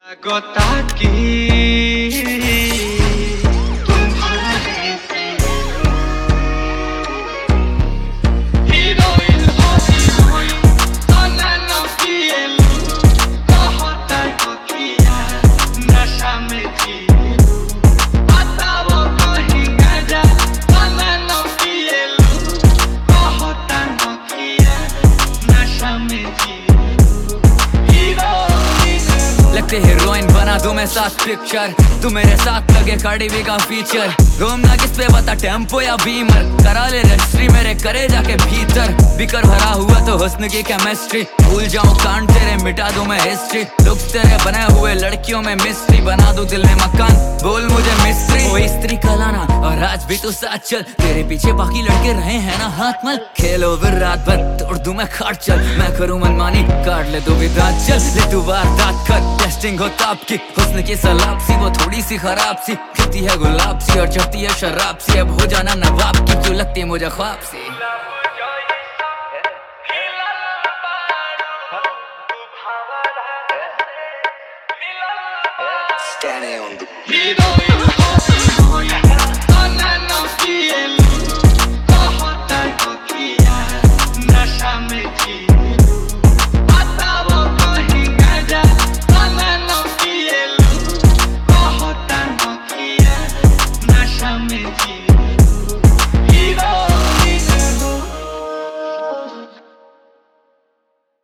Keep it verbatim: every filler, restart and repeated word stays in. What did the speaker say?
Kotaki तुम्हारे से heroin heroin सोना न पिएलू कहता किया नशा में जिएलू बताओ कहीं गाजा सोना न पिएलू कहता किया नशा में जिएलू लगते हीरोइन बना दूं मैं साथ पिक्चर, तू मेरे साथ लगे कार्डी बी का फीचर। घूमना किस पे बता, टेम्पो या बीमर, करा ले रजिस्ट्री मेरे करे जाके भीतर। बिकर भरा हुआ तो हुस्न की केमिस्ट्री, भूल जाऊं कांड तेरे मिटा दूं मैं हिस्ट्री। लुक्स तेरे बने हुए लड़कियों में मिस्ट्री, बना दूं दिल में मकान बोल मुझे मिस्ट्री। वो स्त्री का लाना और आज भी तू साथ चल, तेरे पीछे बाकी लड़के रहे हैं ना हाथ मल। खेलो फिर रात भर तोड़ दूं मैं खाट चल, मैं करूं मनमानी काट ले तू भी दांत चल। ले तू वारदात कर टेस्टिंग हो ताप की, हुस्न की सलाब सी वो थोड़ी सी खराब सी, खिलती है गुलाब सी और चढ़ती है शराब सी। अब हो जाना नवाब की, क्यों लगती मुझे ख्वाब सी।